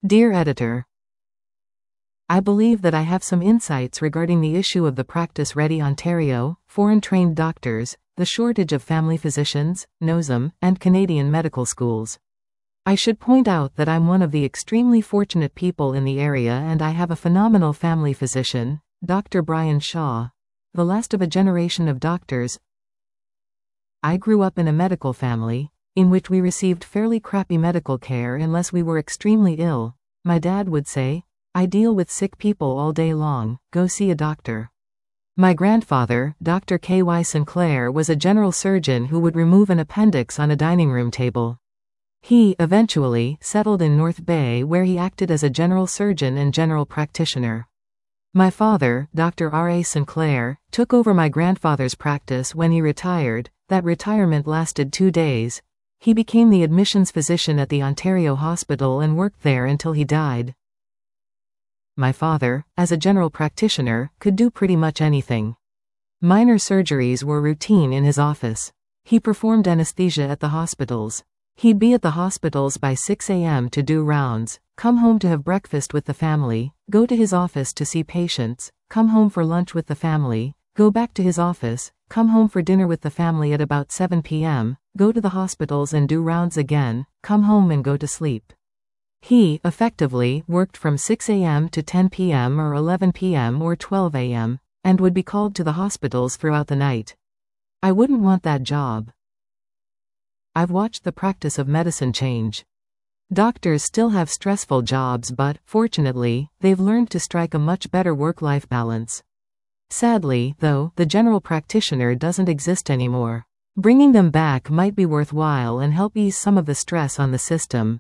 Dear Editor, I believe that I have some insights regarding the issue of the Practice Ready Ontario, foreign-trained doctors, the shortage of family physicians, NOSM, and Canadian medical schools. I should point out that I'm one of the extremely fortunate people in the area, and I have a phenomenal family physician, Dr. Brian Shaw, the last of a generation of doctors. I grew up in a medical family, in which we received fairly crappy medical care unless we were extremely ill. My dad would say, "I deal with sick people all day long, go see a doctor." My grandfather, Dr. K.Y. Sinclair, was a general surgeon who would remove an appendix on a dining room table. He eventually settled in North Bay, where he acted as a general surgeon and general practitioner. My father, Dr. R.A. Sinclair, took over my grandfather's practice when he retired. That retirement lasted 2 days. He became the admissions physician at the Ontario Hospital and worked there until he died. My father, as a general practitioner, could do pretty much anything. Minor surgeries were routine in his office. He performed anesthesia at the hospitals. He'd be at the hospitals by 6 a.m. to do rounds, come home to have breakfast with the family, go to his office to see patients, come home for lunch with the family, go back to his office, come home for dinner with the family at about 7 p.m., go to the hospitals and do rounds again, come home and go to sleep. He, effectively, worked from 6 a.m. to 10 p.m. or 11 p.m. or 12 a.m., and would be called to the hospitals throughout the night. I wouldn't want that job. I've watched the practice of medicine change. Doctors still have stressful jobs, but, fortunately, they've learned to strike a much better work-life balance. Sadly, though, the general practitioner doesn't exist anymore. Bringing them back might be worthwhile and help ease some of the stress on the system.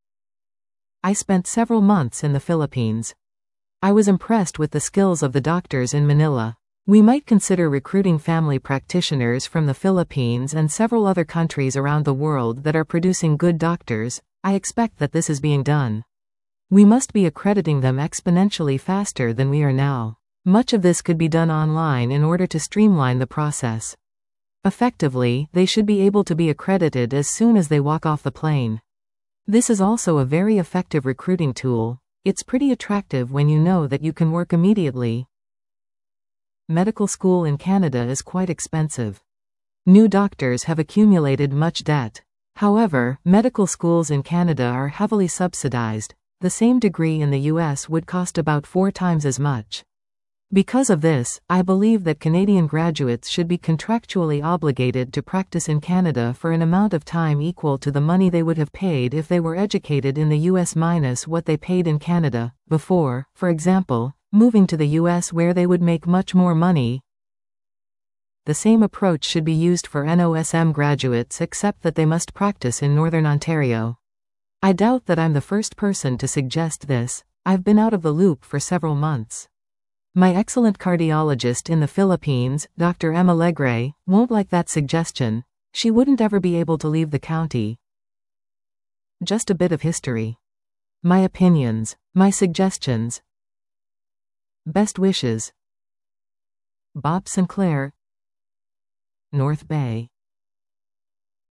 I spent several months in the Philippines. I was impressed with the skills of the doctors in Manila. We might consider recruiting family practitioners from the Philippines and several other countries around the world that are producing good doctors. I expect that this is being done. We must be accrediting them exponentially faster than we are now. Much of this could be done online in order to streamline the process. Effectively, they should be able to be accredited as soon as they walk off the plane. This is also a very effective recruiting tool. It's pretty attractive when you know that you can work immediately. Medical school in Canada is quite expensive. New doctors have accumulated much debt. However, medical schools in Canada are heavily subsidized. The same degree in the US would cost about 4 times as much. Because of this, I believe that Canadian graduates should be contractually obligated to practice in Canada for an amount of time equal to the money they would have paid if they were educated in the US minus what they paid in Canada before, for example, moving to the US where they would make much more money. The same approach should be used for NOSM graduates, except that they must practice in Northern Ontario. I doubt that I'm the first person to suggest this. I've been out of the loop for several months. My excellent cardiologist in the Philippines, Dr. Emma Legre, won't like that suggestion. She wouldn't ever be able to leave the county. Just a bit of history. My opinions, my suggestions. Best wishes. Bob Sinclair, North Bay.